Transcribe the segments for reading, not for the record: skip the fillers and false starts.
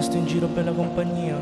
sto in giro bella compagnia.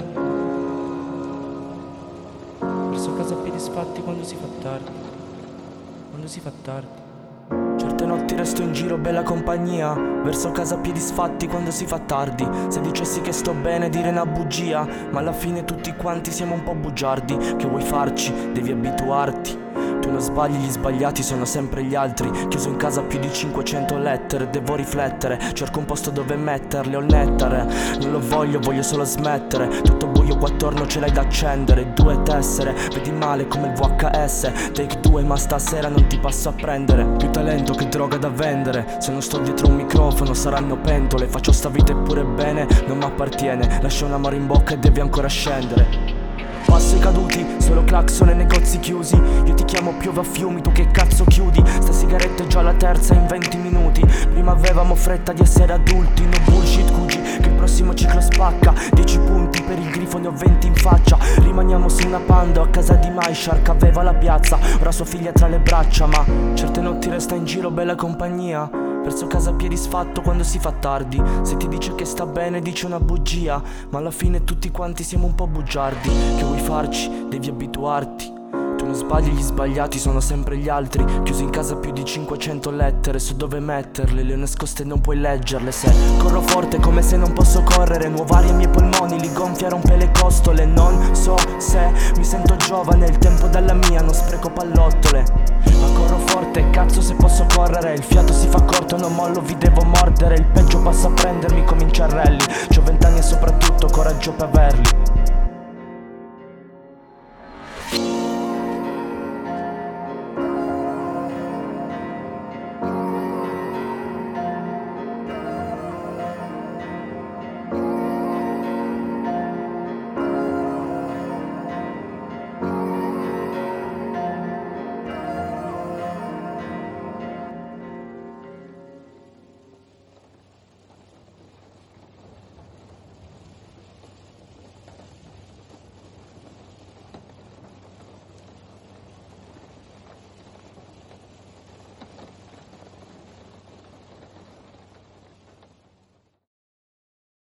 Verso casa a piedi sfatti quando si fa tardi. Quando si fa tardi. Certe notti resto in giro bella compagnia. Verso casa a piedi sfatti quando si fa tardi. Se dicessi che sto bene dire una bugia, ma alla fine tutti quanti siamo un po' bugiardi. Che vuoi farci? Devi abituarti. Tu non sbagli, gli sbagliati sono sempre gli altri. Chiuso in casa più di 500 lettere. Devo riflettere, cerco un posto dove metterle. Ho il nettare, non lo voglio, voglio solo smettere. Tutto buio qua attorno, ce l'hai da accendere. 2 tessere, vedi male come il VHS. Take 2 ma stasera non ti passo a prendere. Più talento che droga da vendere. Se non sto dietro un microfono saranno pentole. Faccio sta vita eppure bene, non mi appartiene. Lascia un amaro in bocca e devi ancora scendere. Passo i caduti, solo clacson e negozi chiusi. Io ti chiamo, piove a fiumi, tu che cazzo chiudi? Sta sigaretta è già la terza in 20 minuti. Prima avevamo fretta di essere adulti. No bullshit Gucci, che il prossimo ciclo spacca. 10 punti per il grifo, ne ho 20 in faccia. Rimaniamo su una Pando a casa di Maishark. Aveva la piazza, ora sua figlia tra le braccia. Ma certe notti resta in giro bella compagnia. Verso casa a piedi sfatto quando si fa tardi. Se ti dice che sta bene dice una bugia, ma alla fine tutti quanti siamo un po' bugiardi. Che vuoi farci? Devi abituarti. Tu non sbagli, gli sbagliati sono sempre gli altri. Chiuso in casa più di 500 lettere. So dove metterle, le ho nascoste e non puoi leggerle. Se corro forte come se non posso correre. Nuova aria ai miei polmoni, li gonfia, rompe le costole. Non so se mi sento giovane, il tempo dalla mia, non spreco pallottole. Ma corro forte, cazzo se posso correre. Il fiato si fa corto, non mollo, vi devo mordere. Il peggio passa a prendermi come in Ciarrelli. C'ho 20 anni e soprattutto coraggio per averli.